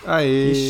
Aê! Que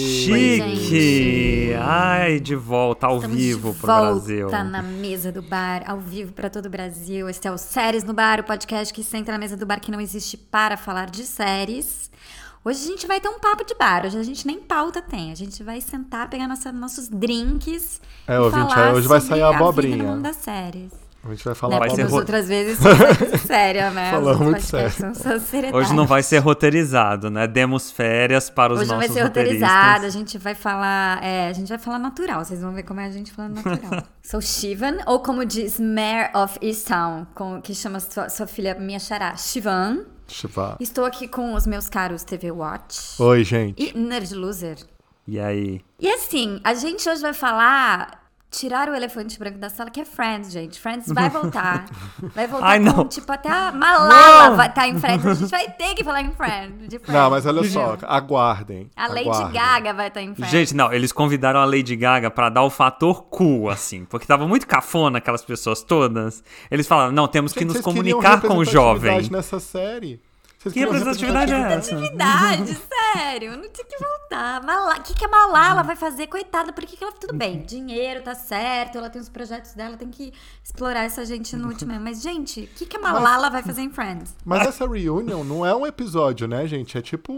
chique! Ai, de volta ao vivo pro Brasil. Volta na mesa do bar, ao vivo para todo o Brasil. Este é o Séries no Bar, o podcast que senta na mesa do bar que não existe para falar de séries. Hoje a gente vai ter um papo de bar, hoje a gente nem pauta tem. A gente vai sentar, pegar nossos drinks e falar hoje vai sobre sair a abobrinha. vida no mundo das séries. A gente vai falar Porque as outras vezes são muito séria, né? Falamos muito sério. Hoje não vai ser roteirizado, né? Demos férias para os nossos roteiristas. Hoje não vai ser roteirizado, a gente vai falar natural. Vocês vão ver como é a gente falando natural. Sou Shivan, ou como diz Mare of Easttown, que chama sua filha, minha xará, Shivan. Estou aqui com os meus caros TV Watch. Oi, gente. E Nerd Loser. E aí? E assim, a gente hoje vai falar... Tirar o elefante branco da sala, que é Friends, gente. Friends vai voltar. Vai voltar com, tipo, até a Malala vai estar em Friends. A gente vai ter que falar em Friends. Não, mas olha só, aguardem. Lady Gaga vai estar em Friends. Gente, não, eles convidaram a Lady Gaga pra dar o fator cool, assim. Porque tava muito cafona aquelas pessoas todas. Eles falaram, não, temos que nos comunicar com o jovem. Nessa série. Que representatividade é essa? Representatividade, sério. Não tinha que voltar. O que a Malala vai fazer? Coitada, por que ela... Tudo bem, dinheiro, tá certo. Ela tem os projetos dela, tem que explorar essa gente no último. Mas, gente, o que a Malala vai fazer em Friends? Mas essa reunion não é um episódio, né, gente? É tipo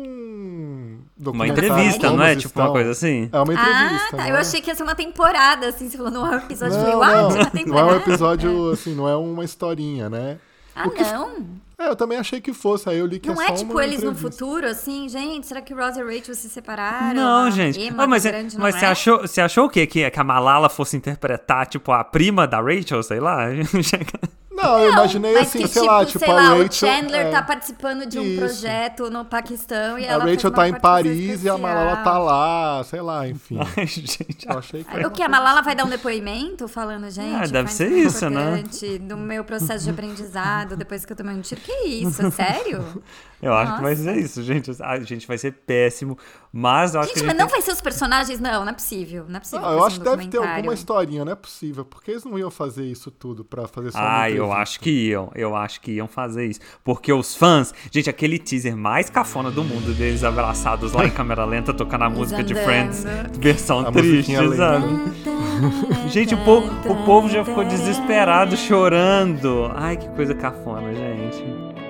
uma entrevista, não é? Tipo uma coisa assim? É uma entrevista. Tá. Eu achei que ia ser uma temporada, assim. Você falou, não é um episódio. Não, eu falei, what? Uma temporada? Não é um episódio, assim, não é uma historinha, né? Não? Eu também achei que fosse, aí eu li que não é só uma tipo eles entrevista. no futuro, assim, gente, será que o Ross e Rachel se separaram? Não, gente. Mas você achou o quê? Que a Malala fosse interpretar, tipo, a prima da Rachel, sei lá? Não, eu imaginei assim, que, sei lá, a Rachel... o Chandler tá participando de um projeto no Paquistão e ela a Rachel tá em Paris especial. E a Malala tá lá, sei lá, enfim. Ai, gente. Eu achei que o que? A Malala vai dar um depoimento falando, gente... deve ser isso, né? Do meu processo de aprendizado, depois que eu tomei um tiro. Que isso? Sério? Eu acho que vai ser isso, gente. A gente vai ser péssimo, mas eu acho que mas não vai ser os personagens? Não é possível. Não é possível. Eu acho que deve ter alguma historinha, não é possível. Porque eles não iam fazer isso tudo pra fazer só uma entrevista. Eu acho que iam. Eu acho que iam fazer isso. Porque os fãs... Gente, aquele teaser mais cafona do mundo deles abraçados lá em câmera lenta, tocando a música de Friends, versão triste, sabe? Gente, o povo já ficou desesperado, chorando. Ai, que coisa cafona, gente.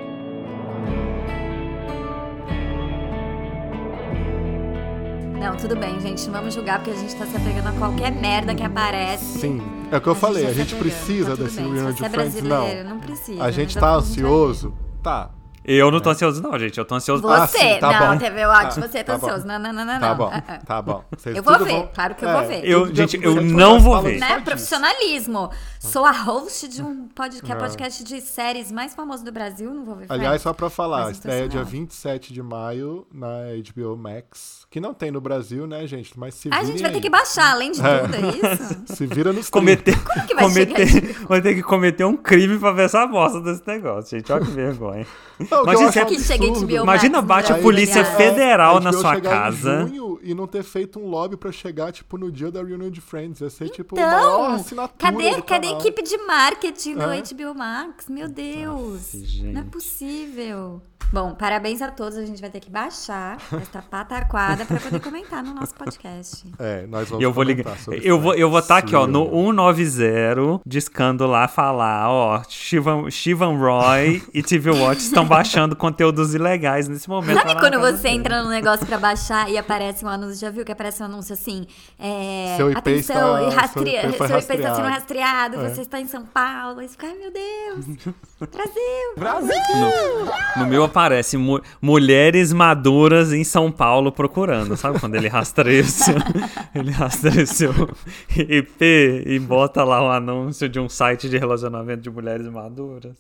Não, tudo bem, gente. Não vamos julgar porque a gente tá se apegando a qualquer merda que aparece. Sim, é o que eu falei. A gente precisa desse reunion de Friends, não precisa. A gente tá ansioso? Tá. Eu não tô ansioso não, gente. Eu tô ansioso você. Tá não, bom. TV Watch, você tá bom. ansioso. Não. Tá bom. Eu vou ver, claro que eu vou ver. Eu não vou ver. Né? Profissionalismo. Sou a host de um podcast de séries mais famoso do Brasil, não vou ver. Aliás, só pra falar, estreia dia 27 de maio na HBO Max, que não tem no Brasil, né, gente? Mas se a gente vai ter que baixar, além de tudo, é isso? Se vira nos Como que vai chegar? Vai ter que cometer um crime pra ver essa bosta desse negócio, gente. Olha que vergonha. Imagina bate a Polícia Federal na sua casa. Em junho e não ter feito um lobby pra chegar, tipo, no dia da reunião de Friends. Ia ser, tipo, a maior assinatura cadê a equipe de marketing do HBO Max? Meu Deus. Nossa, não é possível. Bom, parabéns a todos. A gente vai ter que baixar essa pataquada pra poder comentar no nosso podcast. Nós vamos comentar sobre eu vou estar aqui, ó, no 190, discando lá, falar, ó, Shivan Roy e TV Watch estão baixando conteúdos ilegais nesse momento. Sabe quando você entra no negócio pra baixar e aparece um anúncio, já viu que aparece um anúncio assim, seu IP atenção, seu IP está sendo rastreado, você está em São Paulo, aí você fica, ai meu Deus, Brasil! No meu aparece mulheres maduras em São Paulo procurando, sabe? Quando ele rastreia o seu IP e bota lá um anúncio de um site de relacionamento de mulheres maduras.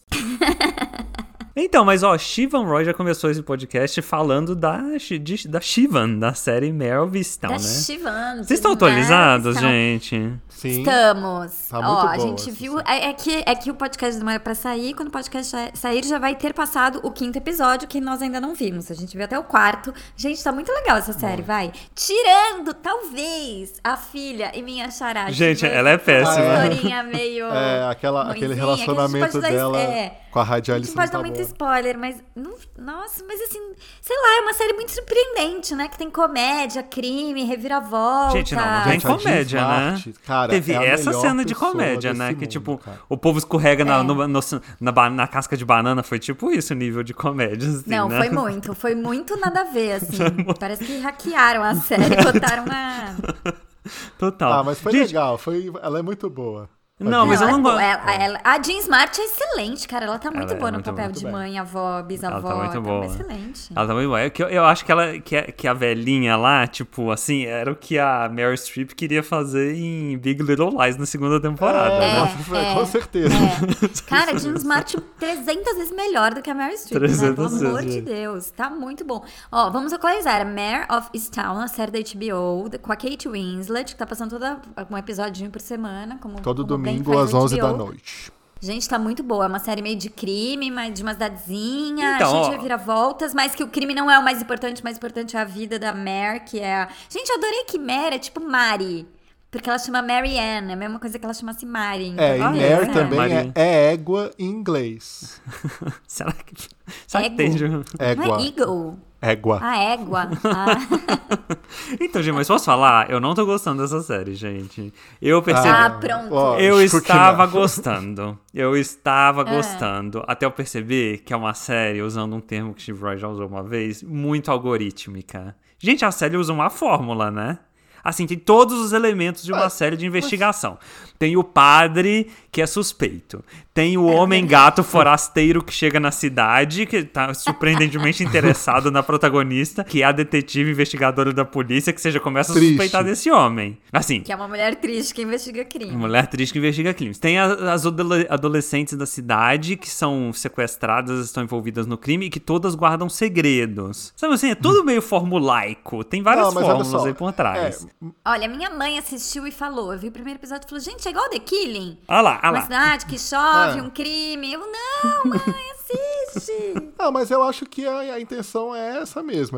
Então, mas ó, Shivan Roy já começou esse podcast falando da Shivan, da série Mare of Easttown, né? Shivan. Vocês estão atualizados, gente? Sim. Estamos. Tá muito a gente viu. É que o podcast demora pra sair. Quando o podcast sair, já vai ter passado o 5º episódio, que nós ainda não vimos. A gente viu até o 4º. Gente, tá muito legal essa série, vai. Tirando, talvez, a filha e minha xará. Gente, ela é péssima. Uma historinha meio. Aquele relacionamento dela. Com a radialista não pode dar muito spoiler, mas... Nossa, mas assim... Sei lá, é uma série muito surpreendente, né? Que tem comédia, crime, reviravolta. Gente, não tem comédia, né? Cara, teve essa cena de comédia, né? Que, tipo, o povo escorrega na casca de banana. Foi tipo isso, o nível de comédia, assim, não, né? Foi muito nada a ver, assim. Parece que hackearam a série, botaram na... Total. Mas foi legal, ela é muito boa. Não, mas eu não gosto. A Jean Smart é excelente, cara. Ela tá muito boa no papel de bem. mãe, avó, bisavó. Ela tá muito boa. Excelente. Ela tá muito boa. Eu acho que a velhinha lá, tipo, assim, era o que a Meryl Streep queria fazer em Big Little Lies na segunda temporada. Com certeza. Cara, a Jean Smart 300 vezes melhor do que a Meryl Streep, né? Pelo amor de Deus. Tá muito bom. Ó, vamos atualizar. Mare of Easttown, a série da HBO, com a Kate Winslet, que tá passando um episódio por semana. Todo domingo às 11 da noite. Gente, tá muito boa. É uma série meio de crime, de uma cidadezinha, então, cheia de reviravoltas, mas que o crime não é o mais importante. O mais importante é a vida da Mare, que é a... Gente, eu adorei que Mare é tipo Mari. Porque ela chama Marianne, é a mesma coisa que ela chamasse Mari. E Mare também é égua em inglês. Será que tem? Égua. Não é eagle? Égua. Égua. Então, gente, mas posso falar? Eu não tô gostando dessa série, gente. Eu percebi... pronto. Eu estava gostando. Até eu perceber que é uma série, usando um termo que Steve Roy já usou uma vez, muito algorítmica. Gente, a série usa uma fórmula, né? Assim, tem todos os elementos de uma série de investigação. Tem o padre que é suspeito. Tem o homem-gato forasteiro que chega na cidade, que tá surpreendentemente interessado na protagonista, que é a detetive investigadora da polícia, que você já começa a suspeitar desse homem. Assim. Que é uma mulher triste que investiga crime. Uma mulher triste que investiga crimes. Tem as adolescentes da cidade que são sequestradas, estão envolvidas no crime e que todas guardam segredos. Sabe assim, é tudo meio formulaico. Tem várias fórmulas aí por trás. Olha, minha mãe assistiu e falou, eu vi o primeiro episódio e falou, gente, é igual The Killing. Olha lá. Uma cidade que chove, um crime. Eu, não, mãe, assiste. Não, mas eu acho que a intenção é essa mesmo.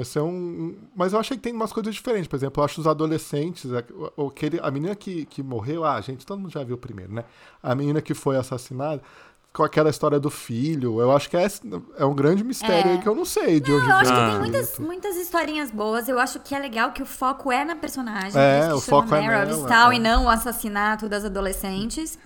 Mas eu achei que tem umas coisas diferentes. Por exemplo, eu acho os adolescentes, a menina que morreu, gente, todo mundo já viu o primeiro, né? A menina que foi assassinada, com aquela história do filho, eu acho que é um grande mistério aí que eu não sei de onde vem. Eu acho que tem muitas historinhas boas. Eu acho que é legal que o foco é na personagem. O foco é nela. E não o assassinato das adolescentes.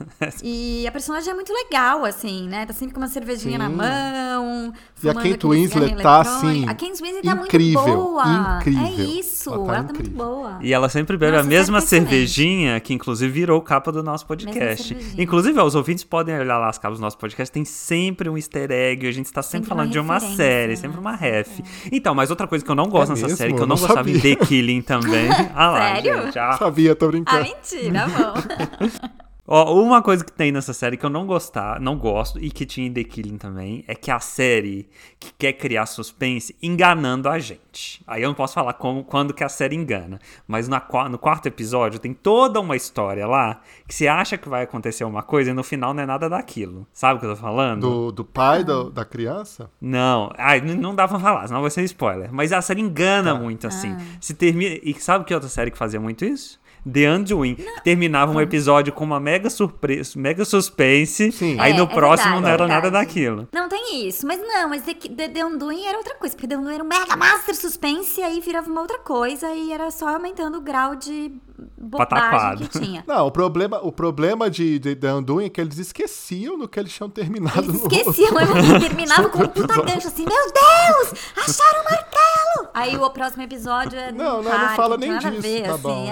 E a personagem é muito legal, assim, né? Tá sempre com uma cervejinha na mão. E a Kate Winslet tá, assim, a Kate Winslet tá incrível, muito boa. Incrível. É isso, ela tá muito boa. E ela sempre bebe a mesma cervejinha, que inclusive virou capa do nosso podcast. Inclusive, os ouvintes podem olhar lá as capas do nosso podcast, tem sempre um easter egg, a gente está sempre falando de uma série, sempre uma ref. Então, mas outra coisa que eu não gosto nessa série, que eu não gostava em The Killing também. Sério? Gente, sabia, tô brincando. Mentira, bom. Uma coisa que tem nessa série que eu não gosto, e que tinha em The Killing também, é que a série que quer criar suspense enganando a gente. Aí eu não posso falar quando que a série engana, mas no quarto episódio tem toda uma história lá que você acha que vai acontecer uma coisa e no final não é nada daquilo. Sabe o que eu tô falando? Do pai da criança? Não. Não dá pra falar, senão vai ser spoiler. Mas a série engana muito, assim. Se termina... E sabe que outra série que fazia muito isso? The Undoing, que terminava um episódio com uma mega surpresa, mega suspense, Sim. Aí no próximo verdade, não era nada daquilo. Não tem isso, mas The Undoing era outra coisa, porque The Undoing era um mega master suspense, e aí virava uma outra coisa, e era só aumentando o grau de bobagem que tinha. Não, o problema de The Undoing é que eles esqueciam do que eles tinham terminado. Eles esqueciam, terminava com um puta gancho, assim, meu Deus, acharam o martelo! Aí o próximo episódio é não fala nem disso, ver, tá assim, bom.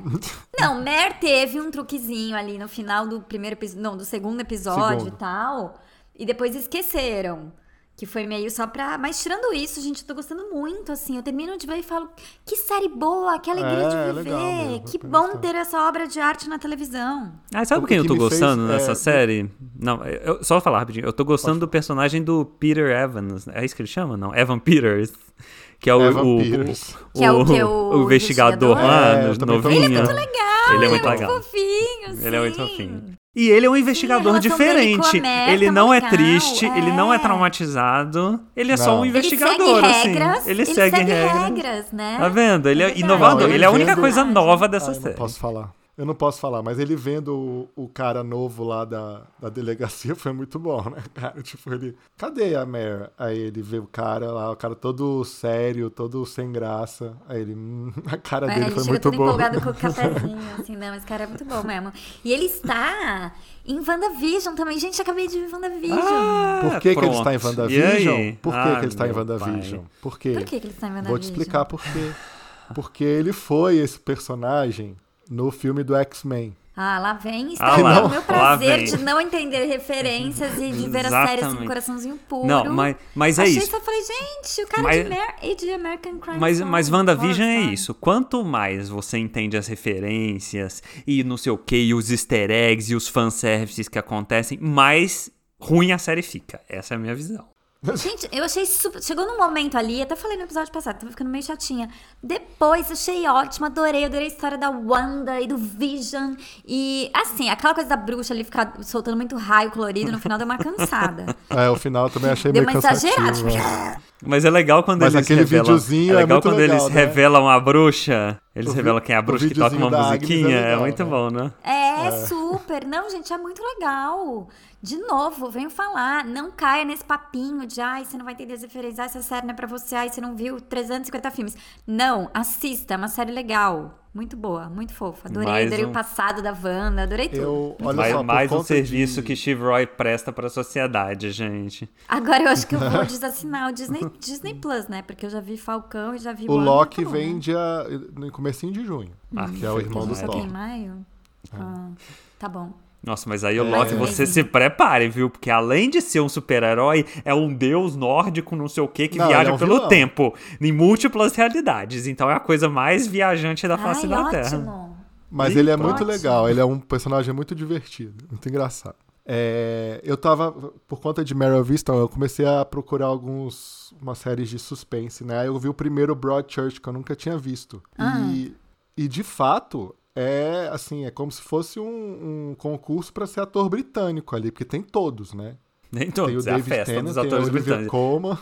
Não, Mare teve um truquezinho ali no final do do segundo episódio e tal, e depois esqueceram. Que foi meio só pra... Mas tirando isso, gente, eu tô gostando muito, assim. Eu termino de ver e falo, que série boa, que alegria de viver. Legal mesmo, que bom ter essa obra de arte na televisão. Sabe quem eu tô gostando nessa série? Não, só falar rapidinho. Eu tô gostando do personagem do Peter Evans. É isso que ele chama? Não, Evan Peters. Que é o investigador lá, novinho. Ele é muito legal. Ele é muito legal. Fofinho, sim. Ele é muito fofinho. E ele é um investigador diferente. Ele não é triste, ele não é traumatizado. Ele é só um investigador, assim. Ele segue regras, né? Tá vendo? Ele é inovador. Ele é a única coisa nova dessa série. Não posso falar. Eu não posso falar, mas ele vendo o cara novo lá da delegacia foi muito bom, né, cara? Tipo, ele... Cadê a Mare? Aí ele vê o cara lá, o cara todo sério, todo sem graça. Aí ele... A cara dele foi muito boa. Ele chega todo empolgado com o cafezinho, assim, não, esse cara é muito bom mesmo. E ele está em WandaVision também. Gente, acabei de ver WandaVision. Por que ele está em WandaVision? Por que ele está em meu WandaVision? pai. Por quê? Por que ele está em WandaVision? Vou te explicar por quê. Porque ele foi esse personagem no filme do X-Men. Ah, lá vem. Ah lá, o meu lá prazer vem. de não entender referências e de ver a série assim, com coraçãozinho puro. Não, mas é Achei isso. Só falei, gente, o cara de American Crime Mas Story. WandaVision é Sabe? isso. Quanto mais você entende as referências e não sei o que, e os easter eggs e os fanservices que acontecem, mais ruim a série fica. Essa é a minha visão. Gente, eu achei super... Chegou num momento ali, até falei no episódio passado, tava ficando meio chatinha. Depois, achei ótimo, adorei a história da Wanda e do Vision. E, assim, aquela coisa da bruxa ali ficar soltando muito raio colorido, no final deu uma cansada. O final também achei Deu meio uma cansativo. exagerada. Mas é legal quando Mas eles aquele revelam... videozinho é legal muito quando legal, eles né? revelam a bruxa. Eles O revelam quem é a bruxa que toca uma videozinho da Agnes musiquinha. é legal, muito né? bom, né? Super. Não, gente, é muito legal. De novo, venho falar, não caia nesse papinho de você não vai entender as referências, essa série não é pra você, você não viu 350 filmes. Não, assista, é uma série legal. Muito boa, muito fofa. Adorei o passado da Wanda, adorei tudo. Mais um serviço que Steve Roy presta pra sociedade, gente. Agora eu acho que eu vou desassinar o Disney Plus, né? Porque eu já vi Falcão e já vi O Wanda, Loki tá bom, vem né? no comecinho de junho, que é o irmão do Só Thor. tem em maio? Tá bom. Nossa, mas aí o Loki, você se prepare, viu? Porque além de ser um super-herói, é um deus nórdico, não sei o que viaja pelo vilão. tempo, em múltiplas realidades. Então é a coisa mais viajante da face da Terra. Ótimo. Mas ele é Ótimo. muito legal, ele é um personagem muito divertido, muito engraçado. Eu tava, por conta de Mare of Easttown, eu comecei a procurar umas séries de suspense, né? Aí eu vi o primeiro Broadchurch, que eu nunca tinha visto. E de fato... É como se fosse um concurso para ser ator britânico ali, porque tem todos, né? Nem todos, tem o David é a festa Tennant, dos tem atores o Olivia britânicos. Colman,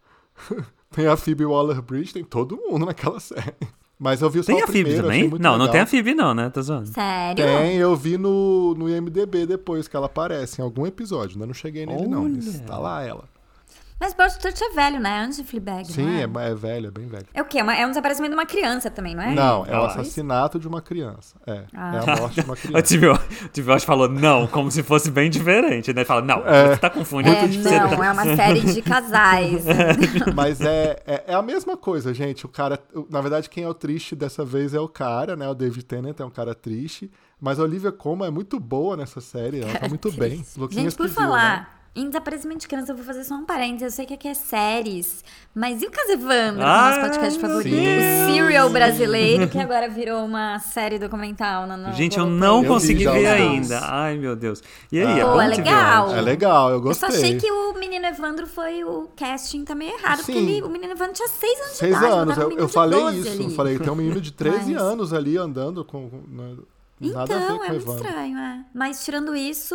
tem a Phoebe Waller-Bridge, tem todo mundo naquela série. Mas eu vi só Tem o a Phoebe primeiro, achei também? muito Não, legal. não tem a Phoebe não, né? Tô zoando. Sério? Tem, eu vi no IMDb depois que ela aparece em algum episódio, ainda não cheguei nele não, mas tá lá ela. Mas Broadchurch é velho, né? Antes de Fleabag, Sim, não é velho, é bem velho. É o quê? É um desaparecimento de uma criança também, não é? Não, é o Ah, assassinato de uma criança. É a morte de uma O criança. TV falou não, como se fosse bem diferente, né? Ele fala, não, você tá confundindo. Não, é uma série de casais. Mas é a mesma coisa, gente. O cara, na verdade, quem é o triste dessa vez é o cara, né? O David Tennant é um cara triste. Mas a Olivia Colman é muito boa nessa série. Ela tá muito bem. Gente, por falar em desaparecimento de criança, eu vou fazer só um parênteses. Eu sei que aqui é séries, mas e o Casevandro, nosso podcast favorito? sim. O Serial brasileiro, que agora virou uma série documental na Gente, eu Globoplay. não Eu consegui vi já ver os ainda. Ai, meu Deus. E aí, é Pô, bom é te ver, legal. Alex? É legal, eu Eu gostei. só achei que o menino Evandro o casting tá meio errado, Sim. porque o menino Evandro tinha 6 anos de 6 idade. anos, botaram um menino eu de falei 12 isso. ali. Eu falei, tem um menino de 13 Mas- anos ali andando nada a ver Então, com é o muito Evandro. estranho, é. Mas tirando isso,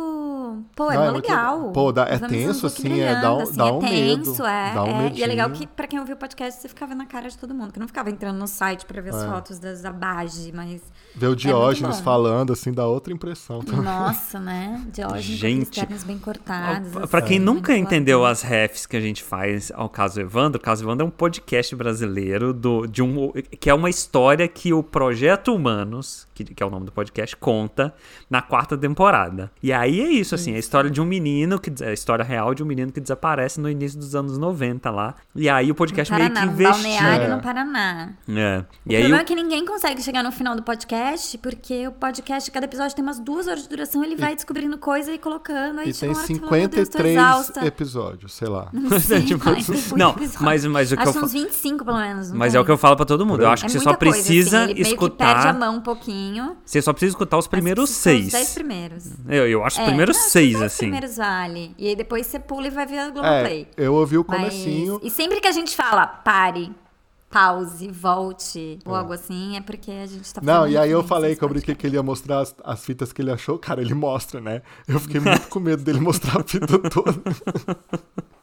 pô, é Não, mó muito legal. legal. Pô, é Os homens tenso, usam look assim, brilhando, dá um é medo, tenso, dá um E é medinho. legal que, pra quem ouviu o podcast, você ficava na cara de todo mundo. Que eu não ficava entrando no site pra ver as fotos das Abage, mas... Ver o Diógenes bom. falando, assim, dá outra impressão. Nossa, né? Diógenes com Gente, aqueles pernas bem cortadas. Pra quem assim, nunca manipuladas. entendeu as refs que a gente faz ao Caso Evandro, o Caso Evandro é um podcast brasileiro que é uma história que o Projeto Humanos, que é o nome do podcast, conta na 4ª temporada. E aí é isso, assim, a história de um menino, a história real de um menino que desaparece no início dos anos 90 lá. E aí o podcast No meio Paraná, que no investiga. Balneário no Paraná. E O aí problema é que ninguém consegue chegar no final do podcast, porque o podcast, cada episódio tem umas 2 horas de duração, ele vai descobrindo coisa e colocando, aí E chega tem uma hora que você fala, meu Deus, tô 53 exausta. episódios, sei lá. Não sei, Tipo, mas tem muito não, episódio. mas o que Acho eu que fa- uns 25, pelo menos. não Mas tem? é o que eu falo pra todo mundo. Eu acho que você muita só coisa, precisa assim, ele meio que perde a escutar. mão um pouquinho. Você só precisa escutar os primeiros Mas são os 6. 10 primeiros. Eu acho os primeiros não, 6, os 10 assim. primeiros vale. E aí depois você pula e vai ver a Globoplay. Eu ouvi o Mas- comecinho. E sempre que a gente fala, pare, pause, volte, ou algo assim, é porque a gente tá Não, fazendo e aí eu referências falei que eu podcast. brinquei que ele ia mostrar as fitas que ele achou. Cara, ele mostra, né? Eu fiquei muito com medo dele mostrar a fita toda.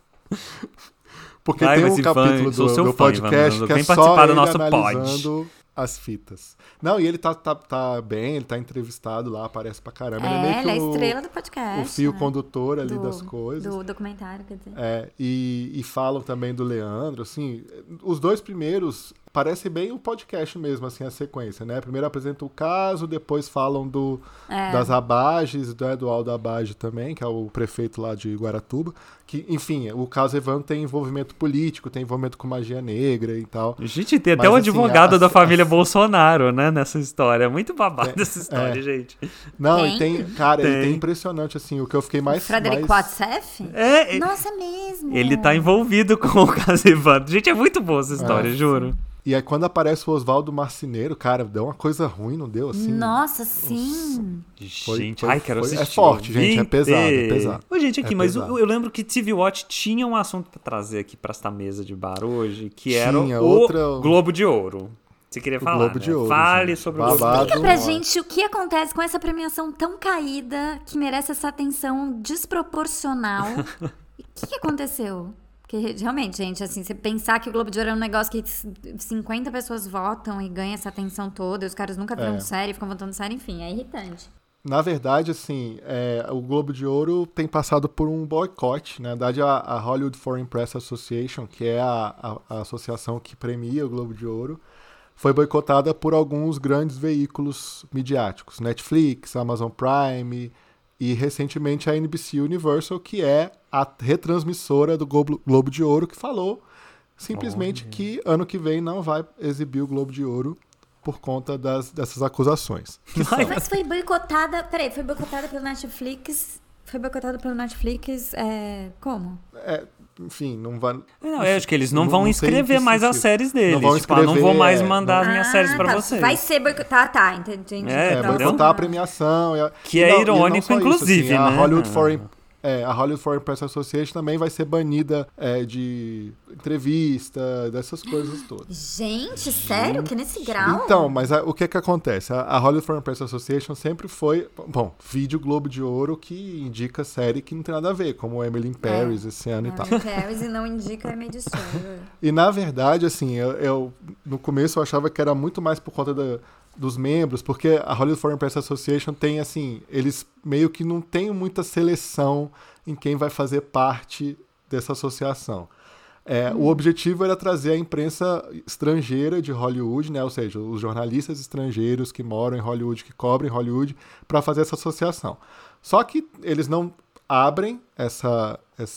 Porque Vai, tem mas um esse fã, capítulo sou seu do fã, podcast Ivan, que é vem só participar do ele nosso pod. analisando as fitas. Não, e ele tá bem, ele tá entrevistado lá, aparece pra caramba. Ele é meio que ele é a estrela do podcast. O fio condutor ali das coisas. Do documentário, quer dizer. E falam também do Leandro, assim, os dois primeiros parece bem o podcast mesmo, assim, a sequência, né? Primeiro apresentam o caso, depois falam das Abages, né? Do Aldo Abage também, que é o prefeito lá de Guaratuba, que, enfim, o caso Evandro tem envolvimento político, tem envolvimento com magia negra e tal. Gente, tem até o advogado da família Bolsonaro, né, nessa história. Muito babado essa história, gente. Não, e tem, cara, ele tem impressionante, assim, o que eu fiquei mais... Frederico Watsef? Nossa, é mesmo. Ele tá envolvido com o caso Evandro. Gente, é muito boa essa história, juro. E aí quando aparece o Oswaldo Marceneiro, cara, deu uma coisa ruim, não deu assim? Nossa, sim. Gente, quero assistir. É forte, gente, é pesado. Ô, gente, aqui, mas eu lembro que TV Watch tinha um assunto pra trazer aqui pra esta mesa de bar hoje, que era o Globo de Ouro. Você queria falar, Globo de Ouro, Fale gente. sobre o Globo de Ouro. Explica pra gente o que acontece com essa premiação tão caída, que merece essa atenção desproporcional. O que aconteceu? Porque, realmente, gente, assim, você pensar que o Globo de Ouro é um negócio que 50 pessoas votam e ganha essa atenção toda, e os caras nunca viram série, ficam votando série, enfim, é irritante. Na verdade, assim, o Globo de Ouro tem passado por um boicote. Na verdade, a Hollywood Foreign Press Association, que é a associação que premia o Globo de Ouro, foi boicotada por alguns grandes veículos midiáticos. Netflix, Amazon Prime e, recentemente, a NBC Universal, que é a retransmissora do Globo de Ouro, que falou simplesmente que ano que vem não vai exibir o Globo de Ouro por conta dessas acusações. Mas foi boicotada... Peraí, foi boicotada pelo Netflix... Foi boicotada pelo Netflix... como? Enfim, não vai... Não, eu acho que eles não vão inscrever mais as séries deles. Não vou mais mandar as minhas séries pra vocês. Vai ser boicotada... Tá, entendi. Boicotar a premiação. Que é irônico, inclusive, isso, assim, né? A Hollywood Foreign Press Association também vai ser banida de entrevista, dessas coisas todas. Gente, sério? Que nesse grau? Então, mas o que acontece? A Hollywood Foreign Press Association sempre foi... Bom, vídeo Globo de Ouro que indica série que não tem nada a ver, como Emily in Paris esse ano e tal. Emily in Paris e não indica a Made E, na verdade, assim, eu no começo eu achava que era muito mais por conta dos membros, porque a Hollywood Foreign Press Association tem, assim, eles meio que não têm muita seleção em quem vai fazer parte dessa associação. O objetivo era trazer a imprensa estrangeira de Hollywood, né? Ou seja, os jornalistas estrangeiros que moram em Hollywood, que cobrem Hollywood, para fazer essa associação. Só que eles não abrem essa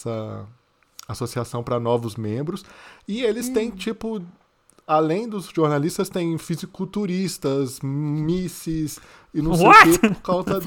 associação para novos membros, e eles têm, tipo... Além dos jornalistas, tem fisiculturistas, misses e não sei o quê, por causa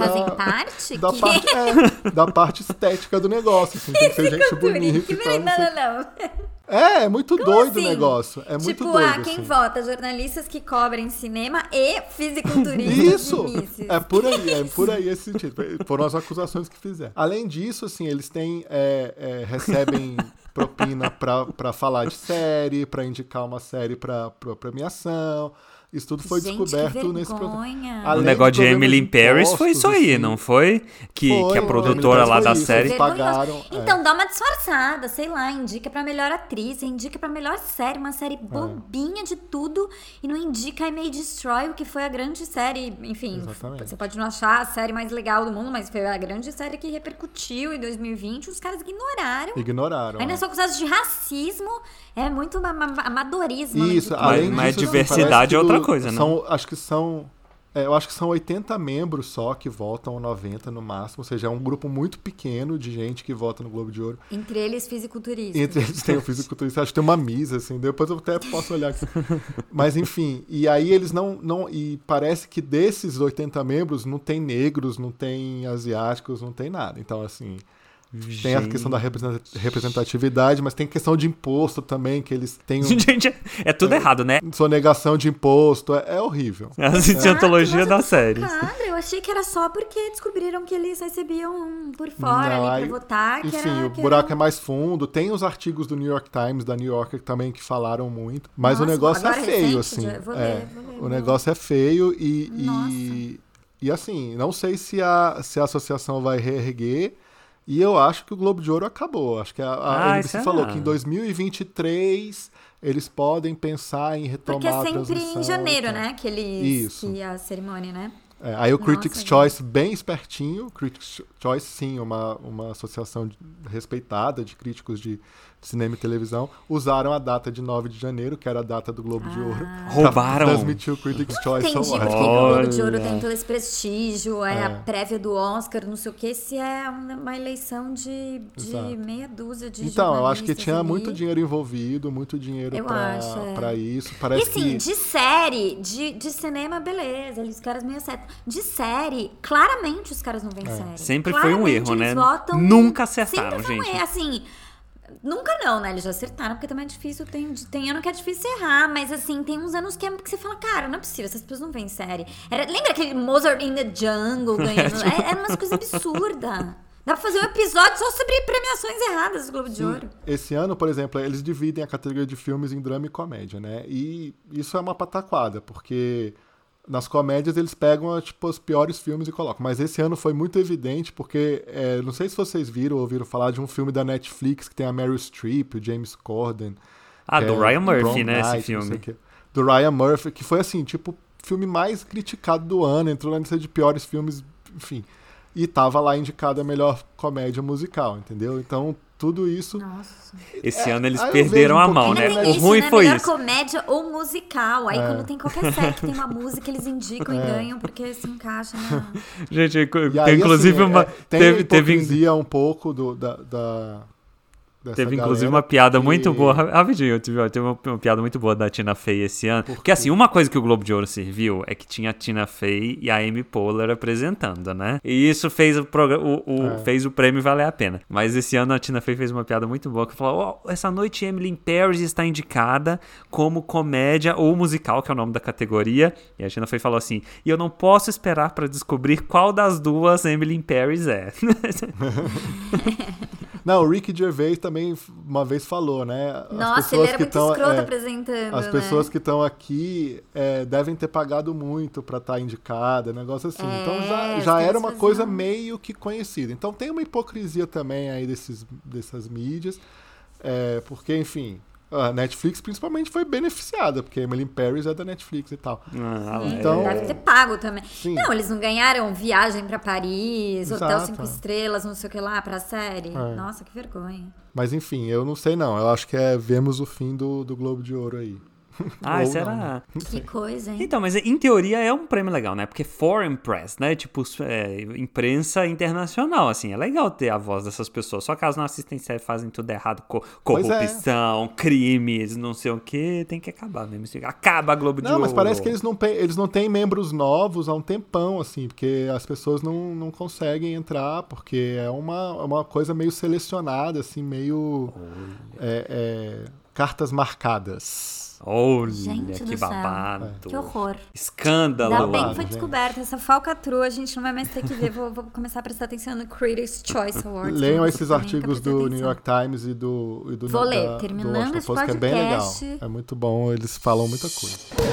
da parte estética do negócio. Assim, tem que ser gente bonita e tal. Não. É muito Como doido assim? O negócio. É muito doido. Quem assim. vota? Jornalistas que cobrem cinema e fisiculturistas. Isso! É por aí esse sentido. Foram as acusações que fizeram. Além disso, assim, eles têm recebem propina pra falar de série, pra indicar uma série pra premiação. Isso tudo foi descoberto nesse programa. O negócio de Emily in Paris foi isso aí, assim, não foi? Que a produtora lá da série... pagaram. Então dá uma disfarçada, sei lá, indica pra melhor atriz, indica pra melhor série, uma série bobinha de tudo, e não indica I May Destroy, que foi a grande série, enfim, exatamente. Você pode não achar a série mais legal do mundo, mas foi a grande série que repercutiu em 2020, os caras ignoraram. Ainda são acusados de racismo, é muito amadorismo. Isso, além disso, mas diversidade é outra coisa, né? Eu acho que são 80 membros só que votam, ou 90 no máximo. Ou seja, é um grupo muito pequeno de gente que vota no Globo de Ouro. Entre eles, fisiculturistas. Entre eles tem o fisiculturista. Acho que tem uma misa, assim. Depois eu até posso olhar aqui. Mas, enfim. E aí eles não... E parece que desses 80 membros não tem negros, não tem asiáticos, não tem nada. Então, assim... Tem a questão da representatividade, mas tem questão de imposto também, que eles têm... Gente, é tudo errado, né? Sonegação de imposto, é horrível. É a cientologia das séries. Cara, eu achei que era só porque descobriram que eles recebiam por fora ali pra votar. Enfim, o buraco é mais fundo. Tem os artigos do New York Times, da New Yorker também, que falaram muito. Mas o negócio é feio, assim. Vou ler. O negócio é feio e assim, não sei se a associação vai reerguer. E eu acho que o Globo de Ouro acabou. Acho que a NBC falou que em 2023 eles podem pensar em retomar a transmissão. Porque é sempre em janeiro, né? Que a cerimônia, né? Aí o Critics' Choice, bem espertinho. Critics' Choice, sim, uma associação respeitada de críticos de cinema e televisão, usaram a data de 9 de janeiro, que era a data do Globo de Ouro. Roubaram. Transmitiu o Critics' Choice. Entendi porque o Globo de Ouro tem todo esse prestígio, a prévia do Oscar, não sei o que, se é uma eleição de meia dúzia de Então, eu acho que jornalistas tinha ali. muito dinheiro envolvido, muito dinheiro pra isso. Parece e assim, que... de série, de cinema, beleza, os caras meio acertam. De série, claramente os caras não veem série. Sempre claramente foi um erro, né? Votam, Nunca acertaram, sempre foi gente. um erro, assim... Nunca não, né? Eles já acertaram, porque também é difícil. Tem ano que é difícil errar, mas assim, tem uns anos que você fala, cara, não é possível, essas pessoas não veem série. Lembra aquele Mozart in the Jungle ganhando? Era umas coisas absurdas. Dá pra fazer um episódio só sobre premiações erradas do Globo de Ouro. Esse ano, por exemplo, eles dividem a categoria de filmes em drama e comédia, né? E isso é uma pataquada, porque nas comédias eles pegam tipo, os piores filmes e colocam. Mas esse ano foi muito evidente, porque não sei se vocês viram ou ouviram falar de um filme da Netflix que tem a Meryl Streep, o James Corden. Do Ryan Murphy, né, Knight, esse filme. Do Ryan Murphy, que foi assim, tipo, o filme mais criticado do ano, entrou na lista de piores filmes, enfim. E tava lá indicado a melhor comédia musical, entendeu? Então, tudo isso... Nossa. Esse ano eles perderam a mão, né? O ruim foi melhor isso. comédia ou musical. Aí quando tem qualquer série que tem uma música, eles indicam e ganham, porque se encaixa na... Gente, tem aí, inclusive assim, uma... Teve um pouco Teve inclusive uma piada muito boa, rapidinho, teve uma piada muito boa da Tina Fey esse ano. Porque assim, uma coisa que o Globo de Ouro serviu é que tinha a Tina Fey e a Amy Poehler apresentando, né? E isso fez fez o prêmio valer a pena. Mas esse ano a Tina Fey fez uma piada muito boa que falou: essa noite Emily in Paris está indicada como comédia ou musical, que é o nome da categoria. E a Tina Fey falou assim: e eu não posso esperar para descobrir qual das duas Emily in Paris é. Não, o Ricky Gervais também uma vez falou, né? Nossa, ele era muito escroto apresentando, as pessoas que estão aqui devem ter pagado muito pra estar indicada, negócio assim. Então já era uma coisa meio que conhecida. Então tem uma hipocrisia também aí dessas mídias, porque, enfim... A Netflix principalmente foi beneficiada, porque Emily in Paris é da Netflix e tal. Então deve ter pago também. Sim. Não, eles não ganharam viagem pra Paris, Exato. Hotel 5 Estrelas, não sei o que lá, pra série. Nossa, que vergonha. Mas enfim, eu não sei não. Eu acho que vemos o fim do Globo de Ouro aí. Será? Que coisa, hein? Então, mas em teoria é um prêmio legal, né? Porque foreign press, né? Tipo, imprensa internacional, assim. É legal ter a voz dessas pessoas. Só caso não assistem série, fazem tudo errado. Corrupção, crimes, não sei o quê. Tem que acabar mesmo. Acaba a Globo de Ouro. Não, mas parece que eles não têm membros novos há um tempão, assim. Porque as pessoas não conseguem entrar, porque é uma coisa meio selecionada, assim, meio... cartas marcadas. Olha, gente que babado. Que horror. Escândalo. Ainda bem que foi descoberto. Essa falcatrua a gente não vai mais ter que ver. Vou começar a prestar atenção no Critics' Choice Awards. Leiam esses artigos do New York Times e do Vou ler. Terminando esse podcast. Que é bem legal. É muito bom. Eles falam muita coisa.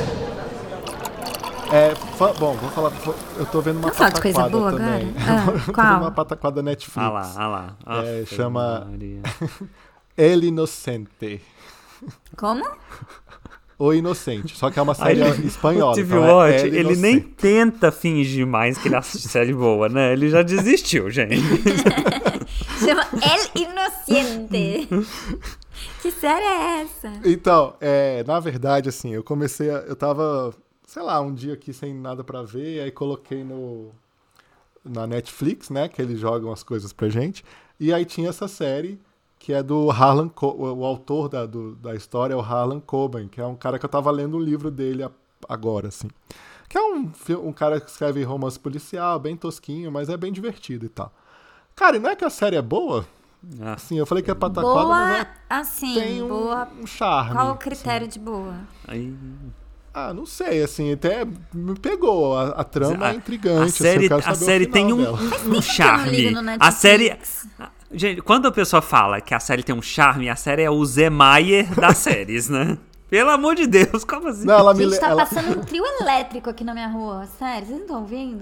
Bom, vou falar. Eu tô vendo uma pataquada de coisa boa também. Agora? Tô vendo uma pataquada da Netflix. lá. Chama El Inocente. Como? O Inocente, só que é uma série espanhola. O TV Watch, ele nem tenta fingir mais que ele assiste série boa, né? Ele já desistiu, gente. Chama El Inocente. Que série é essa? Então, na verdade, assim, eu tava, sei lá, um dia aqui sem nada pra ver, aí coloquei na Netflix, né, que eles jogam as coisas pra gente, e aí tinha essa série que é do Harlan Coben, o autor da história é o Harlan Coben, que é um cara que eu tava lendo um livro dele agora, assim. Que é um cara que escreve romance policial, bem tosquinho, mas é bem divertido e tal. Cara, e não é que a série é boa? Assim, eu falei que é pataquada, boa, mas assim, tem boa. Um charme. Qual o critério de boa? Não sei, assim, até me pegou. A trama é intrigante. A série tem um charme. A série... Gente, quando a pessoa fala que a série tem um charme, a série é o Zé Maier das séries, né? Pelo amor de Deus, como assim? Gente, tá passando um trio elétrico aqui na minha rua. Sério, vocês não estão ouvindo?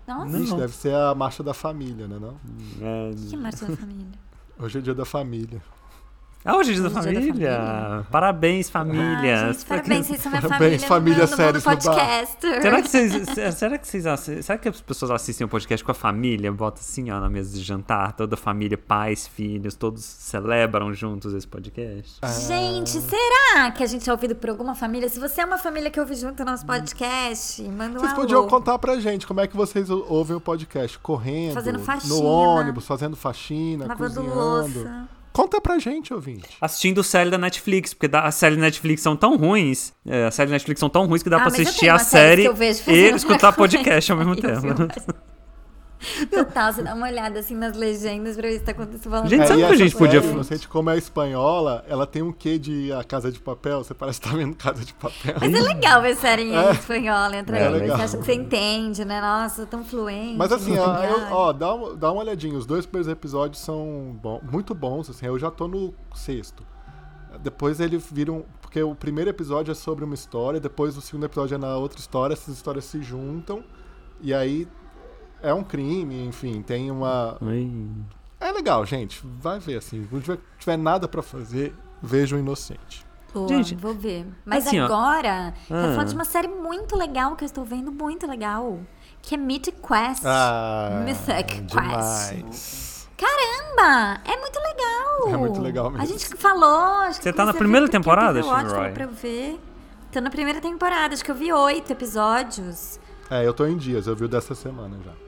Nossa, Ixi, deve ser a marcha da família, né? Não? que marcha da família? Hoje é dia da família. Hoje é dia da Hoje é dia da família. família. Parabéns, família. Ai, gente, parabéns, vocês são minha Parabéns, família. família no mundo séries no bar. podcaster. Será que as pessoas assistem o podcast com a família? Bota assim, ó, na mesa de jantar, toda a família, pais, filhos, todos celebram juntos esse podcast? Gente, será que a gente é ouvido por alguma família? Se você é uma família que ouve junto o nosso podcast, manda um Vocês alô. podiam contar pra gente como é que vocês ouvem o podcast. Correndo, Fazendo faxina. no ônibus, fazendo faxina, Lavando cozinhando. louça. Conta pra gente, ouvinte. Assistindo série da Netflix, porque as séries da Netflix são tão ruins, que dá pra mas eu assistir tenho a uma série série que eu vejo e fazendo escutar outra podcast ao coisa. mesmo Aí eu tempo. filmo. Total, você dá uma olhada assim nas legendas pra ver se tá acontecendo. Gente, sabe o e que a gente essa podia série, fazer? Não sei de como é espanhola, ela tem um quê de A Casa de Papel? Você parece que tá vendo Casa de Papel. Mas é legal ver série em espanhol, entra É aí. legal. Você acha que você entende, né? Nossa, tão fluente. Mas assim, legal. dá uma olhadinha. Os 2 primeiros episódios são muito bons. Assim, eu já tô no 6º. Depois eles viram. Porque o primeiro episódio é sobre uma história, depois o segundo episódio é na outra história, essas histórias se juntam. E aí é um crime, enfim, tem uma. É legal, gente. Vai ver, assim. Se tiver nada pra fazer, veja o Inocente. Boa, Gente, vou ver. Mas assim, ó. agora, tá falando de uma série muito legal que eu estou vendo, muito legal. Que é Mythic Quest. Mythic Quest. Demais. Caramba! É muito legal! É muito legal mesmo. A gente falou, acho que Você tá na comecei a primeira ver porque temporada, teve o Watch, Roy? falou pra eu ver. Tô na primeira temporada, acho que eu vi 8 episódios. Eu tô em dias, eu vi o dessa semana já.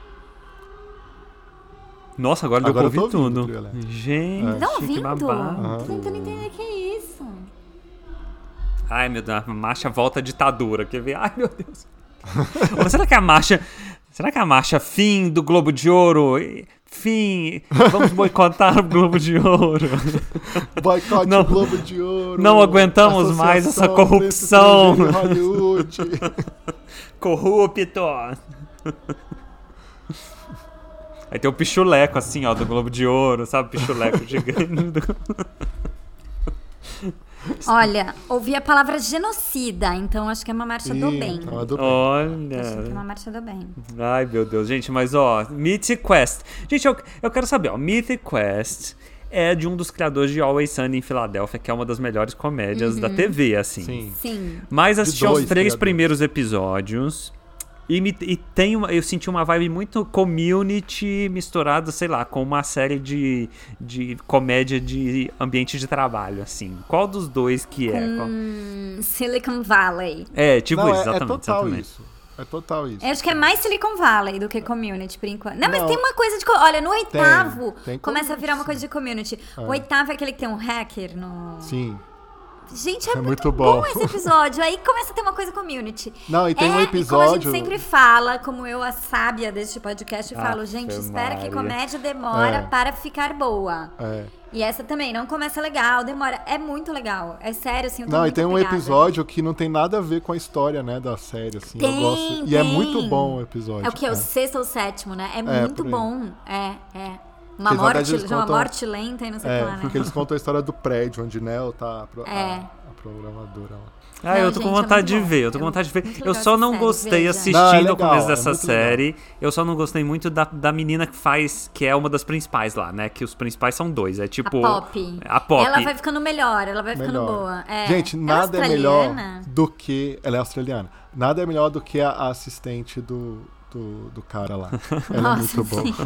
Nossa, agora deu pra Agora eu tô ouvir ouvindo, tudo. Trio Elétrico. Gente, Não que ouvindo? babado. Tô tentando entender o que é isso. Ai, meu Deus, a marcha volta à ditadura. Quer ver? Ai, meu Deus. Ou será que a marcha... Será que a marcha fim do Globo de Ouro... Fim... Vamos boicotar o Globo de Ouro. Boicote Não- o Globo de Ouro. não aguentamos mais essa Associação corrupção. Príncipe de Hollywood. Corrupto. Aí tem o pichuleco, assim, ó, do Globo de Ouro, sabe? Pichuleco gigante. Olha, ouvi a palavra genocida, então acho que é uma marcha do bem. Então é do bem. Acho que é Olha... uma marcha do bem. Ai, meu Deus. Gente, mas ó, Mythic Quest. Gente, eu quero saber, ó, Mythic Quest é de um dos criadores de Always Sunny em Filadélfia, que é uma das melhores comédias da TV, assim. Sim. Sim. Mas assisti aos 2 3 criadores. primeiros episódios eu senti uma vibe muito Community misturada, sei lá, com uma série de comédia de ambiente de trabalho, assim. Qual dos dois que é? Qual- Silicon Valley. É, tipo Não, isso, é exatamente. total exatamente. isso. É total isso. Eu acho que é mais Silicon Valley do que Community, por enquanto. Não, mas Não. tem uma coisa de... Olha, no oitavo tem começa a virar uma coisa de Community. O oitavo é aquele que tem um hacker no... Sim. Gente, é, É muito muito bom bom. esse episódio. Aí começa a ter uma coisa Community. Não, e tem um E como a gente episódio- sempre fala, como eu, a sábia deste podcast, falo, Ave gente, espera que Maria. comédia demora É. para ficar boa. É. E essa também, não começa legal, demora. É muito legal. É sério, assim, eu tô Não, e muito tem um apegada. episódio que não tem nada a ver com a história, né, da série, assim. Eu gosto. E é muito bom o episódio. É o que? É o sexto ou sétimo, né? É muito por aí. bom. É. Uma Porque, na verdade, morte, eles uma contam- morte lenta e não sei o que lá, né? porque eles contam a história do prédio onde Nell tá É. a programadora lá. Ah, Não, eu tô com gente, é vontade de muito bom. ver, eu tô com É vontade de ver. muito Eu legal só essa não série, gostei veja. assistindo Não, é o legal, começo é dessa muito série. Eu só não gostei muito da menina que faz, que é uma das principais lá, né? Que os principais são dois. É tipo. A Pop. A Pop. Ela vai ficando melhor, ela vai ficando Melhor. boa. É. Gente, Ela nada é melhor australiana? do que... Ela é australiana. Nada é melhor do que a assistente do cara lá. Ela Nossa, é muito boa. sim.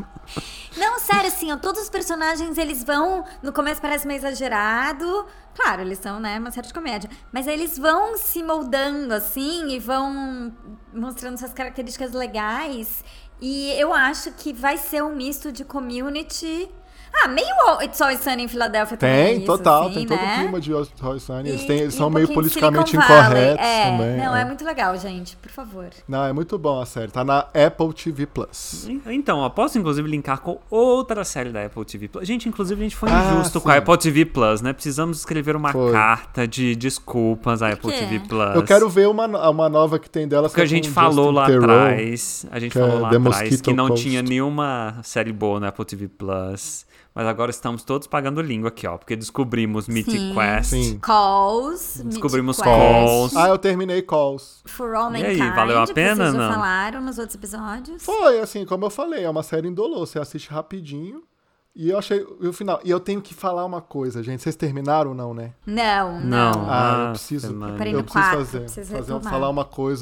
Não, sério, assim, ó, todos os personagens, eles vão... No começo parece meio exagerado. Claro, eles são, né, uma série de comédia. Mas aí eles vão se moldando, assim, e vão mostrando suas características legais. E eu acho que vai ser um misto de Community... Ah, meio It's Always Sunny em Filadélfia também. Tem, isso, total. assim, Tem todo né? o clima de Always Sunny. Eles E são um meio pouquinho de politicamente Silicon Valley. incorretos também. Não, é muito legal, gente, por favor. Não, é muito bom a série. Tá na Apple TV Plus. Então, eu posso inclusive linkar com outra série da Apple TV Plus. Gente, inclusive a gente foi Ah, injusto sim. com a Apple TV Plus, né? Precisamos escrever uma Foi. carta de desculpas à Apple quê? TV Plus. Eu quero ver uma nova que tem dela. Porque a que é gente com falou Justin lá Theroux. atrás. A gente que falou é lá The atrás Mosquito que não Coast. tinha nenhuma série boa na Apple TV Plus. Mas agora estamos todos pagando língua aqui, ó. Porque descobrimos Mythic Quest. Sim. Calls. Descobrimos Mythic Quest, Calls. Eu terminei Calls. For All E aí, Mankind, valeu a pena, que vocês já não? falaram nos outros episódios. Foi, assim, como eu falei, é uma série indolor. Você assiste rapidinho. E eu achei o final. E eu tenho que falar uma coisa, gente. Vocês terminaram ou não, né? Não. Eu preciso. Fernanda. parei no Eu preciso 4, fazer. preciso fazer retomar. falar uma coisa.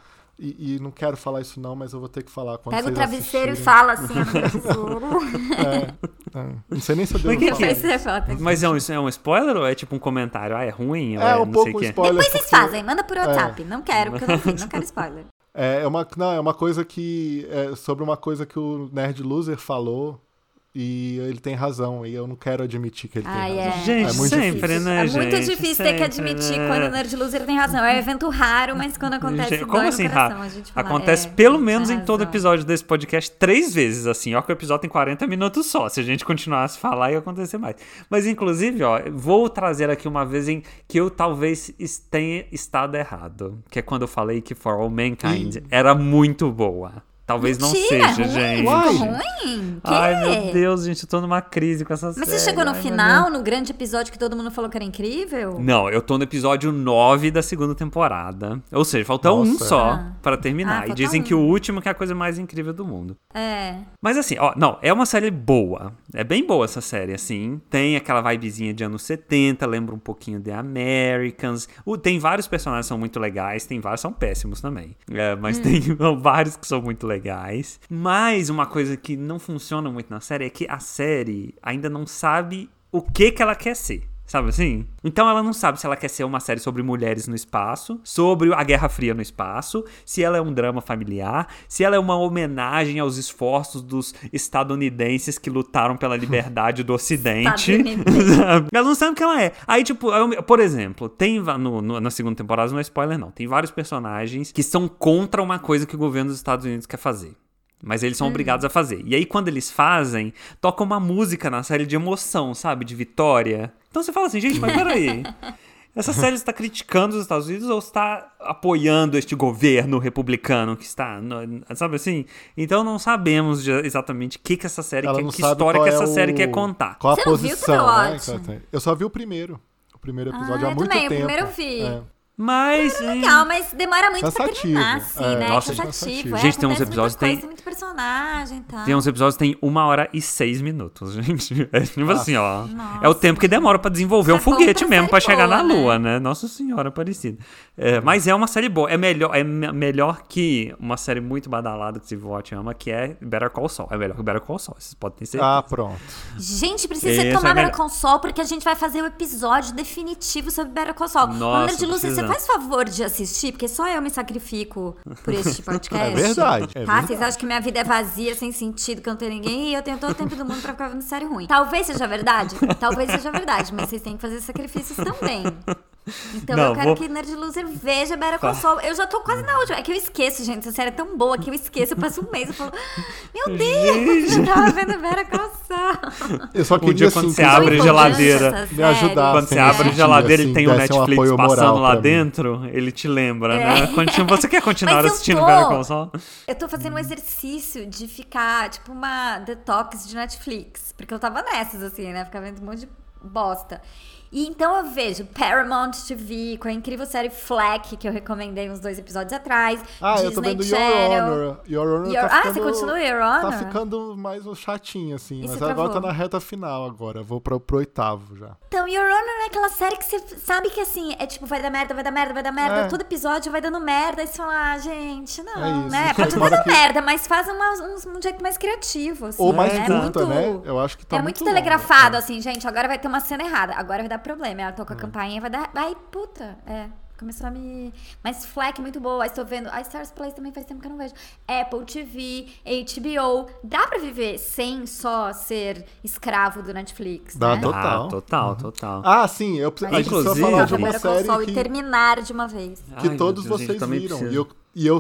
E não quero falar isso, não, mas eu vou ter que falar quando Pega o vocês travesseiro e assistirem. fala assim no travesseiro. Não sei nem se eu Mas devo que Não falar. sei se você fala. Mas é um spoiler ou é tipo um comentário? É ruim? Ou É um não pouco sei o quê? spoiler. Depois vocês porque- fazem, manda por WhatsApp. Não quero, porque eu não vi, não quero spoiler. É uma coisa que... É sobre uma coisa que o Nerd Loser falou e ele tem razão. E eu não quero admitir que ele tem razão. Gente, É muito sempre, difícil. né, É muito gente? difícil ter que Sempre, admitir né? quando o Nerd Loser tem razão. É um evento raro, mas quando acontece, Gente, dói como no assim, coração. Rafa? A gente fala, Acontece tem pelo menos em todo razão. episódio desse podcast 3 vezes, assim, ó, que o episódio tem 40 minutos só. Se a gente continuasse a falar, ia acontecer mais. Mas, inclusive, ó, vou trazer aqui uma vez em que eu talvez tenha estado errado. Que é quando eu falei que For All Mankind era muito boa. Talvez Mentira, não seja, ruim? gente. Uai. Ficou ruim? Que? Ai, meu Deus, gente, eu tô numa crise com essa Mas série. você chegou no Ai, meu final, no grande episódio que todo mundo falou que era incrível? Não, eu tô no episódio 9 da segunda temporada. Ou seja, falta um Nossa. só Ah. pra terminar. Ah, E falta dizem um. que o último que é a coisa mais incrível do mundo. É. Mas assim, ó, não, é uma série boa. É bem boa essa série, assim. Tem aquela vibezinha de anos 70, lembra um pouquinho The Americans. Tem vários personagens que são muito legais, tem vários que são péssimos também. Mas tem vários que são muito legais. Mas uma coisa que não funciona muito na série é que a série ainda não sabe o que ela quer ser. Sabe assim? Então ela não sabe se ela quer ser uma série sobre mulheres no espaço, sobre a Guerra Fria no espaço, se ela é um drama familiar, se ela é uma homenagem aos esforços dos estadunidenses que lutaram pela liberdade do Ocidente. Ela não sabe o que ela é. Aí, tipo, por exemplo, tem na segunda temporada, não é spoiler não, tem vários personagens que são contra uma coisa que o governo dos Estados Unidos quer fazer. Mas eles são obrigados a fazer. E aí, quando eles fazem, toca uma música na série de emoção, sabe? De vitória. Então você fala assim, gente, mas peraí. Essa série está criticando os Estados Unidos ou está apoiando este governo republicano que está... sabe assim? Então não sabemos exatamente o que essa série Ela quer, não que sabe história qual que é essa série o- quer contar. Qual a Você não viu, posição, Tudo né? Ótimo? que ela tem. Eu só vi o primeiro. O primeiro episódio há eu muito também, o tempo. primeiro eu vi. É. Mas... Legal, mas demora muito pra Cansativo. terminar, assim, É, né? nossa, Cansativo. gente, tem uns acontece episódios muita coisa, tem- muito personagem e tal. Tem uns episódios que tem 1h06, gente. É tipo assim, ó. Nossa, É o tempo que demora pra desenvolver um Isso é bom foguete pra mesmo, série pra chegar boa, na né? Lua, né? Nossa Senhora Aparecida. Mas é uma série boa. É melhor que uma série muito badalada que Steve Watch ama, que é Better Call Saul. É melhor que Better Call Saul, vocês podem ter certeza. Ah, pronto. Gente, precisa Esse retomar é melhor. Better Call Saul, porque a gente vai fazer o episódio definitivo sobre Better Call Saul. Nossa, Nerd Lúcia, você precisamos. faz favor de assistir, porque só eu me sacrifico por este podcast. É verdade. É Tá? verdade. Vocês acham que minha vida é vazia, sem sentido, que eu não tenho ninguém e eu tenho todo o tempo do mundo pra ficar vendo série ruim. Talvez seja verdade, mas vocês têm que fazer sacrifícios também. Então Não, eu quero vou- que Nerd Loser veja Better Call Saul. Eu já tô quase na última. É que eu esqueço, gente. Essa série é tão boa que eu esqueço. Eu passo um mês e falo, meu Deus, eu tava vendo Better Call Saul. Eu só Um queria, dia assim, quando que você os abre a ouvintes geladeira, me ajudassem Quando você a abre a assistir, geladeira e assim, tem um desse um Netflix apoio passando moral lá pra mim. dentro, ele te lembra, né? Você quer continuar Mas eu assistindo tô. Better Call Saul? Eu tô fazendo um exercício de ficar, tipo, uma detox de Netflix. Porque eu tava nessas, assim, né? Ficava vendo um monte de bosta. E então eu vejo Paramount TV com a incrível série Fleck, que eu recomendei uns 2 episódios atrás. Ah, Disney eu tô vendo Channel. Your Honor. Your Honor Your- tá Ah, ficando, você continua Your Honor? Tá ficando mais um chatinho, assim. E Mas você agora travou? tá na reta final agora. Eu vou pro 8º já. Então, Your Honor é aquela série que você sabe que, assim, é tipo, vai dar merda, vai dar merda, vai dar merda. É. Todo episódio vai dando merda. Aí você fala, ah, gente, não, É isso. né? Pode Tomara dar que- merda, mas faz um jeito mais criativo, assim. Ou mais né? curta, Muito- né? Eu acho que tá é muito longa. telegrafado, assim, gente. Agora vai ter uma cena errada. Agora vai dar problema. Ela É. toca a campainha, vai dar. Ai, puta. Começou a me. Mas Fleck muito boa. Aí estou vendo. A Stars Place também faz tempo que eu não vejo. Apple TV, HBO. Dá pra viver sem só ser escravo do Netflix, Dá, né? Total. Total. Ah, sim. A Mas gente precisa inclusive- falar de Better uma Call Saul série e que, terminar de uma vez. que Ai, todos meu Deus, gente, vocês também viram. preciso. E eu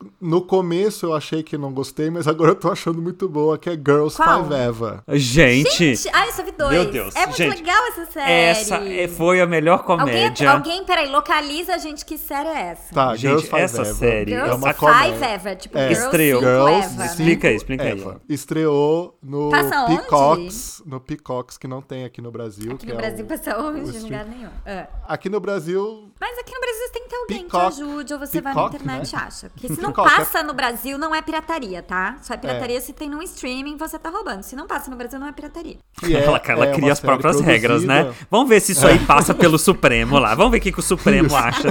no começo eu achei que não gostei, mas agora eu tô achando muito boa, que é Girls Qual? Five Eva. Gente, eu só vi 2. Meu Deus, é muito gente, legal essa série. essa foi a melhor comédia. Alguém, peraí, localiza a gente, que série é essa? Tá, Gente, Girls Five essa Eva. série Girls é uma Five comédia. Eva, tipo Estreou. Girls 5 Eva, Explica aí, né? explica aí. Eva. Estreou no Passa onde? Peacocks, que não tem aqui no Brasil. Aqui que no é Brasil passa onde? Em stream. lugar nenhum. É. Aqui no Brasil... Mas aqui no Brasil você tem que ter alguém Peacock. que te ajude, ou você vai na Peacock, internet e né? acha. Porque se não Peacock, passa no Brasil, não é pirataria, tá? Só é pirataria É. se tem num streaming, você tá roubando. Se não passa no Brasil, não é pirataria. que Ela uma cria as série próprias regras, né? produzida- Vamos ver se isso aí passa pelo Supremo lá. Vamos ver o que o Supremo acha.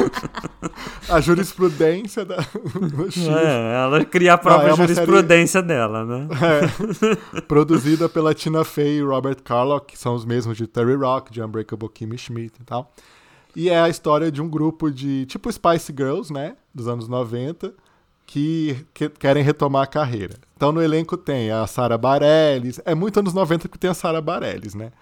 A jurisprudência do X. Ela cria a própria Não, é uma jurisprudência dela, né? Produzida pela Tina Fey e Robert Carlock, que são os mesmos de Terry Rock, de Unbreakable Kimmy Schmidt e tal. E é a história de um grupo de, tipo Spice Girls, né? Dos anos 90, que querem retomar a carreira. Então no elenco tem a Sarah Bareilles, é muito anos 90 que tem a Sarah Bareilles, né?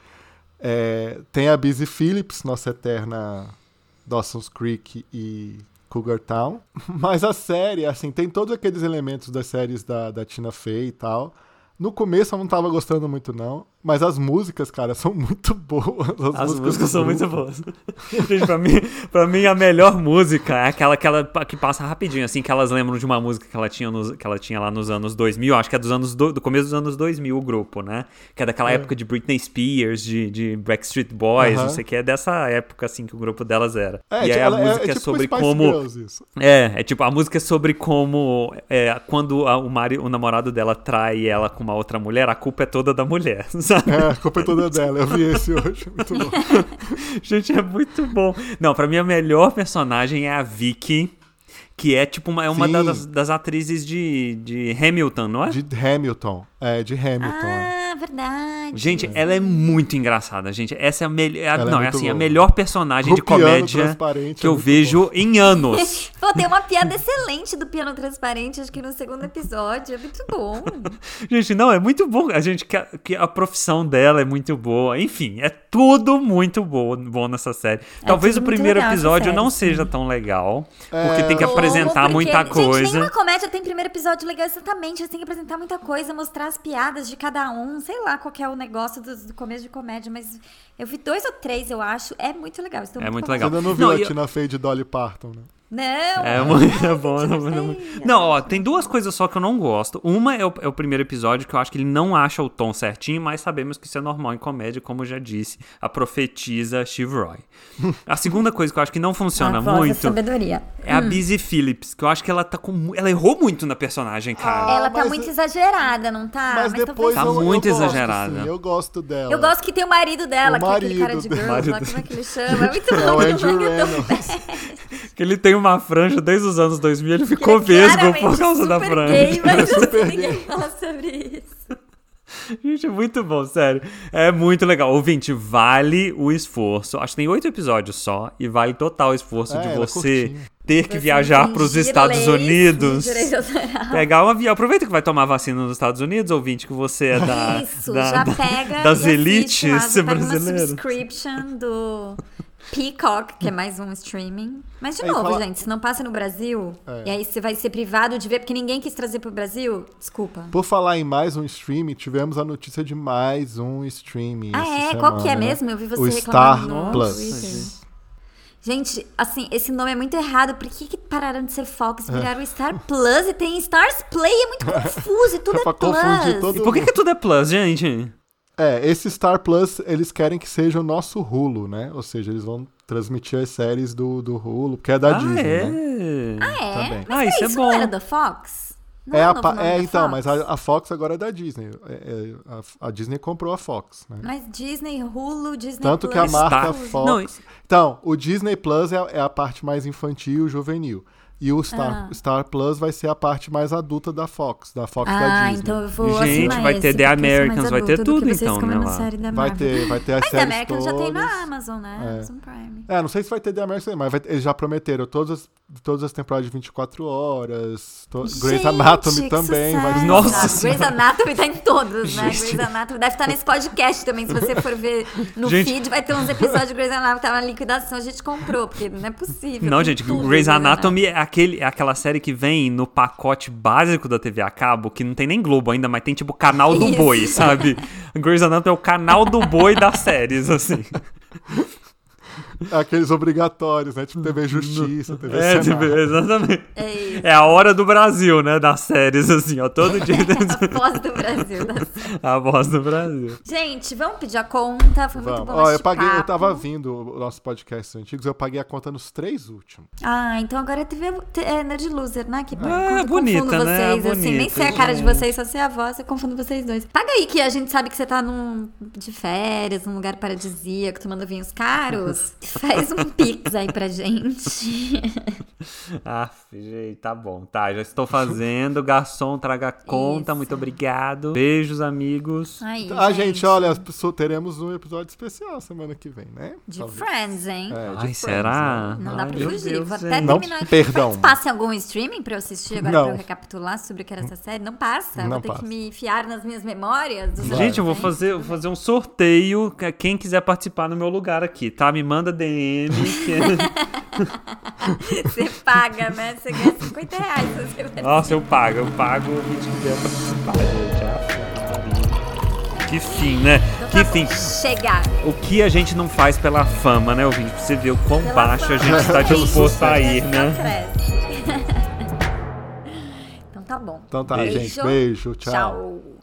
Tem a Busy Phillips, nossa eterna Dawson's Creek e Cougar Town. Mas a série, assim, tem todos aqueles elementos das séries da Tina Fey e tal. No começo eu não tava gostando muito, não. Mas as músicas, cara, são muito boas. As músicas são muito boas. Gente, pra mim, a melhor música é aquela que passa rapidinho, assim, que elas lembram de uma música que ela tinha lá nos anos 2000. Acho que é do começo dos anos 2000, o grupo, né? Que é daquela época de Britney Spears, de Backstreet Boys, não sei o que. É dessa época, assim, que o grupo delas era. E aí a música é tipo sobre Spice como... Girls, isso. Tipo, a música é sobre como quando o namorado dela trai ela com uma outra mulher, a culpa é toda da mulher, sabe? A culpa é toda dela. Eu vi esse hoje. Muito bom. Gente, é muito bom. Não, pra mim a melhor personagem é a Vicky, que é tipo uma das atrizes de Hamilton, não é? De Hamilton. De Hamilton. Ah, verdade. Gente, ela é muito engraçada, gente. Essa é a melhor. Ela é Não, muito assim, a boa. melhor personagem de O piano comédia transparente que é eu muito vejo em anos. Pô, tem uma piada excelente do piano transparente, acho que no segundo episódio. É muito bom. Gente, não, é muito bom. Que a profissão dela é muito boa. Enfim, é tudo muito bom nessa série. Talvez o tudo muito primeiro legal essa episódio série, não sim. seja tão legal, porque tem que Como? apresentar Porque, muita gente, coisa. nenhuma comédia tem primeiro episódio legal, exatamente. Eles têm que apresentar muita coisa, mostrar as piadas de cada um. Sei lá qual que é o negócio do começo de comédia, mas eu vi 2 ou 3, eu acho. É muito legal. Estou É muito Você legal. ainda não viu Não, a e eu- Tina Fey de Dolly Parton, né? Não. É muito bom. gostei. Não, ó, tem duas coisas só que eu não gosto. Uma é o primeiro episódio, que eu acho que ele não acha o tom certinho, mas sabemos que isso é normal em comédia, como eu já disse, a profetisa Steve Roy. A segunda coisa que eu acho que não funciona A voz da muito sabedoria. é a Busy Phillips, que eu acho que ela ela errou muito na personagem, cara. Ela tá mas- muito exagerada, não tá? Mas depois Tá eu muito gosto, exagerada. sim, eu gosto dela. Eu gosto que tem o marido dela, O que é aquele cara de marido girls dela. lá, como é que ele chama? É muito É bom. o muito Andrew bom, eu tô- Reynolds. Que ele tem uma franja desde os anos 2000, ele ficou Ele é vesgo por claramente causa da super franja. gay, mas Super ninguém gay. fala sobre isso. Gente, é muito bom, sério. É muito legal. Ouvinte, vale o esforço. Acho que tem 8 episódios só. E vale total o esforço de ela é você curtinha. ter que Você viajar para os fingir Estados leis, Unidos. direito autoral. Pegar um avião. Aproveita que vai tomar vacina nos Estados Unidos, ouvinte, que você é da, Isso, da- já da- pega das e assiste lá, elites você pega uma brasileiras. subscription do Peacock, que é mais um streaming. Mas, de Aí novo, fala- gente, se não passa no Brasil, e aí você vai ser privado de ver, porque ninguém quis trazer pro Brasil, desculpa. Por falar em mais um streaming, tivemos a notícia de mais um streaming. Ah, essa é? Qual que é semana, né? mesmo? Eu vi você O reclamando Star no Plus. Twitter. Gente, assim, esse nome é muito errado. Por que pararam de ser Fox, viraram Star Plus e tem Stars Play? É muito confuso e tudo É é pra confundir Plus. todo E por que tudo é plus, gente? Esse Star Plus, eles querem que seja o nosso Hulu, né? Ou seja, eles vão transmitir as séries do Hulu, porque é da Disney, né? É? Também. Mas isso é isso bom. não era da Fox? Não o novo nome da então, Fox? mas a Fox agora é da Disney. A Disney comprou a Fox, né? Mas Disney, Hulu, Disney Tanto Plus, que a marca Star- Fox... Não, Então, o Disney Plus é a parte mais infantil, juvenil. E o Star Plus vai ser a parte mais adulta da Fox da Disney. então eu vou Gente, assinar vai esse, ter The porque eu sou mais Americans, vai ter adulta do que tudo, vocês então, comendo né, lá. série da Vai Marvel. ter as Mas The séries Americans já tem todas. na Amazon, né? Amazon Prime. Não sei se vai ter The Americans, mas eles já prometeram todas as temporadas de 24 horas. Grey's Anatomy que também. sucesso. Nossa Grey's Anatomy tá em todos, né? Gente. Grey's Anatomy deve estar nesse podcast também. Se você for ver no Gente. feed, vai ter uns episódios de Grey's Anatomy que tá na liquidação. A gente comprou, porque não é possível. Não, tem gente, tudo Grey's Grey's Anatomy é aquela série que vem no pacote básico da TV a cabo, que não tem nem Globo ainda, mas tem tipo o canal do boi, sabe? Grey's Anatomy é o canal do boi das séries, assim. Aqueles obrigatórios, né? Tipo TV Justiça, TV Senado. Exatamente. É isso. É a hora do Brasil, né? Das séries, assim, ó. Todo dia. A voz do Brasil. A voz do Brasil. Gente, vamos pedir a conta. Foi muito bom Ó, este eu tava vindo os nossos podcasts antigos, eu paguei a conta nos 3 últimos. Ah, então agora é TV Nerd Loser, né? Que bom. Bonita, confundo né? vocês, assim. Nem sei a cara de gente. vocês, só sei a voz, eu confundo vocês dois. Paga aí que a gente sabe que você tá de férias, num lugar paradisíaco, tomando vinhos caros. Faz um pix aí pra gente. Gente, tá bom. Tá, já estou fazendo. Garçom, traga a conta. Isso. Muito obrigado. Beijos, amigos. Aí, Gente, olha, teremos um episódio especial semana que vem, né? De Talvez. Friends, hein? De Ai, Friends, será? né? Não dá Ai, pra meu fugir. Deus, Vou até gente. Não, terminar. perdão. Friends passa em algum streaming pra eu assistir agora, Não. pra eu recapitular sobre o que era essa série? Não passa. Não Vou ter passa. que me enfiar nas minhas memórias. Dos Gente, eu vou anos, hein? fazer um sorteio. Quem quiser participar no meu lugar aqui, tá? Me manda DM. Você paga, né? Você ganha R$50 se você vai. Nossa, eu pago quem quiser participar, gente. Que fim, né? Então Que tá fim. bom, chega. O que a gente não faz pela fama, né, ouvinte? Pra você ver o quão Pela baixo a fama. gente tá Pelo disposto a sucesso. ir, né? Cresce. Então tá bom. Então tá, Beijo. gente. Beijo. Tchau. Tchau.